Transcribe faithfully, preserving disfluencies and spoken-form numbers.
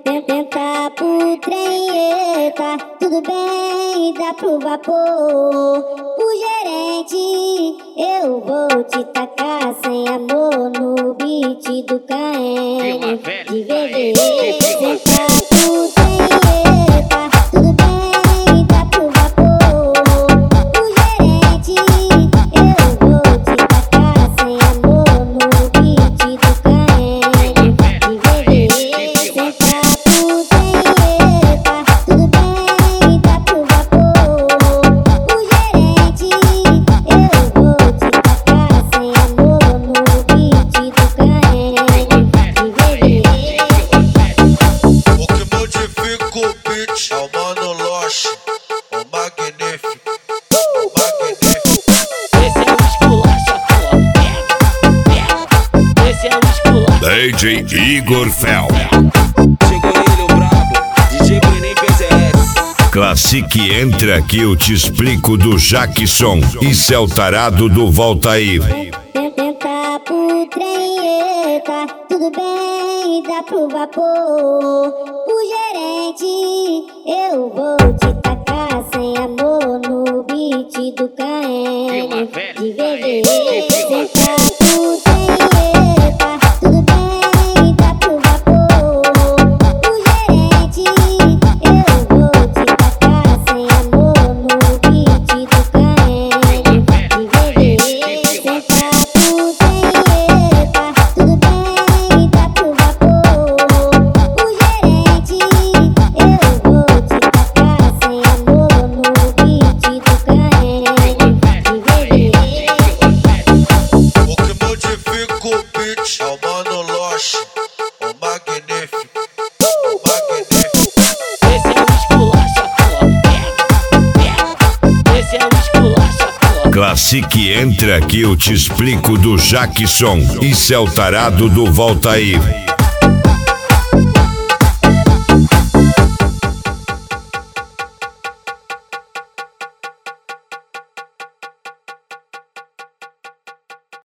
Tenta pro trem, tá tudo bem, dá pro vapor. O gerente, eu vou te tacar sem amor no beat do Caene. De V V, tenta pro trem, tá tudo bem, dá pro vapor. O gerente, eu vou te tacar sem amor no beat do Caene. De V V, tenta pro trem, tá tudo bem, dá pro vapor. O gerente, eu vou te tacar sem amor no beat do Caene. De V V. O que modifica o beat é o Mano Loche, o magnífico, o magnífico. Esse é o esculacha, pô, pega, pega. Esse é o esculacha. D J Igor Fel. Chegou ele, o brabo, D J Bruninho P Z S. Classique, entra que eu te explico do Jackson. Isso é o tarado do Volta Aí. Tenta pro trem, tá tudo bem, dá pro vapor. O gerente, eu vou te tacar sem amor no beat do Caene. De V V, tenta pro trem, tá tudo bem, dá pro vapor. O gerente, eu vou te tacar sem amor no beat do Caene. De V V, tenta pro trem, tá tudo bem, dá pro vapor. O gerente, eu vou te tacar sem amor no beat do Caene. De V V. O que modifica o beat é o Mano Loche, o magnífico, o magnífico. Esse é o esculacha, pô, pega, pega. Esse é o esculacha, pô. Classique, entra que eu te explico do Jackson. Isso é o tarado do Volta Aí.